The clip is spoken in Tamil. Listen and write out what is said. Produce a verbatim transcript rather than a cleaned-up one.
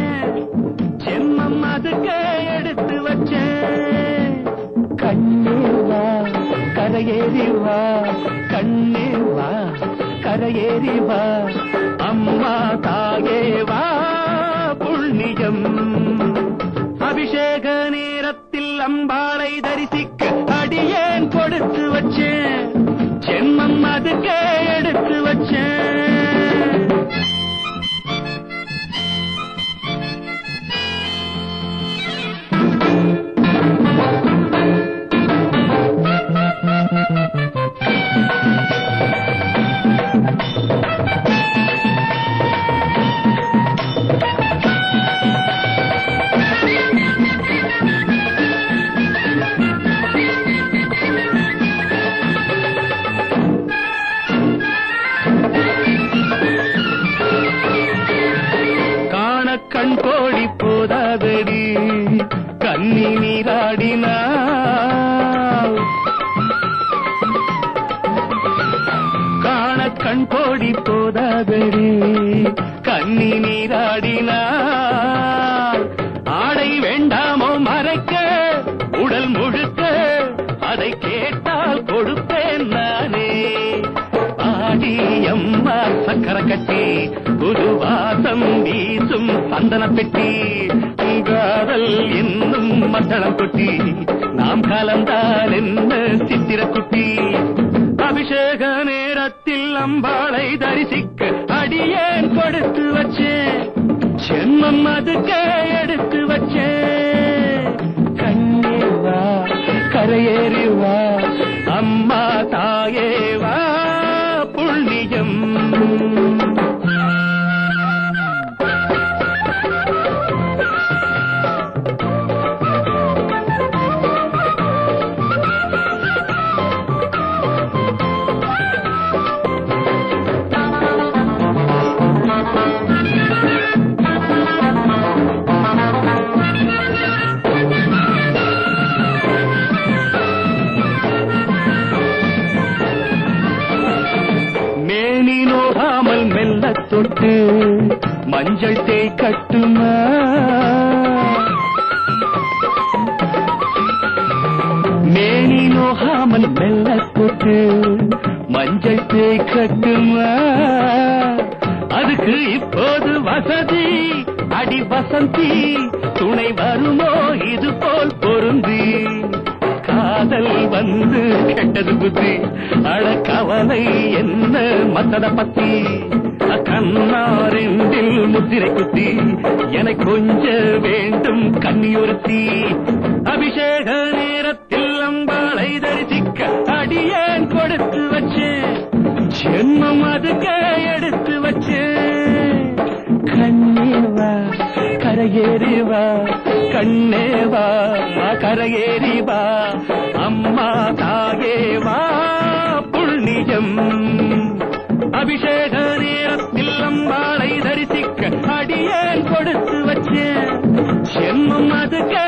வச்சேன், ஜென்மம் அதுக்கே எடுத்து வச்சேன். கண்ணே வா கரையேறி வா, கண்ணே வா கரையேறி வா, அம்மா தாயே வா புண்ணியம். அபிஷேக நேரத்தில் அம்பாளை தரிசிக்க அடியேன் கொடுத்து வச்சேன், ஜென்மம் அதுக்கே எடுத்து வச்சேன். கண் கோடி போதாதடி கண்ணி நீராடினாள், காண கண் கோடி போதாதடி கண்ணி நீராடினாள். ஆடை வேண்டாமோ மறைக்க உடல் முழுக்க, அதை கேட்டால் கொடுப்பேன் நானே. ஆடி அம்மா சக்கர கட்டி புதுவாசம் வீசும் சந்தன பெட்டி, காதல் என்னும் மத்தளம் கொட்டி, நாம் கலந்தால் என்ன சித்திர குட்டி. அபிஷேக நேரத்தில் அம்பாளை தரிசிக்க அடியேன் கொடுத்து வச்சேன், ஜென்மம் அதுக்கே எடுத்து வச்சேன். கண்ணே வா கரையேறி வா, அம்மா தாயே வா புண்ணியம். நோகாமல் மெல்ல தொட்டு மஞ்சள் தேய் கட்டுமா, மேனி நோகாமல் மெல்ல தொட்டு மஞ்சள் தேய் கட்டுமா. அதுக்கு இப்போது வசதி அடி வசந்தி, துணை வருமோ இது போல் பொருந்தி. காதல் வந்து கெட்டது புத்தி, அழ கவலை என்ன மத்தத பத்தி. கண்ணாரெண்டில் முத்திரை குத்தி என கொஞ்ச வேண்டும் கன்னியொருத்தி. அபிஷேக நேரத்தில் அம்பாளை தரிசிக்க அடியேன் கொடுத்து வச்சேன், ஜென்மம் அதுக்கே எடுத்து வச்சேன். கண்ணே வா கரையேறி வா, கண்ணே வா கரையேறி வா, அம்மா தாயே வா புண்ணியம். அபிஷேக நேரத்தில் அம்பாளை தரிசிக்க அடியேன் கொடுத்து வச்சேன், ஜென்மம் அதுக்கே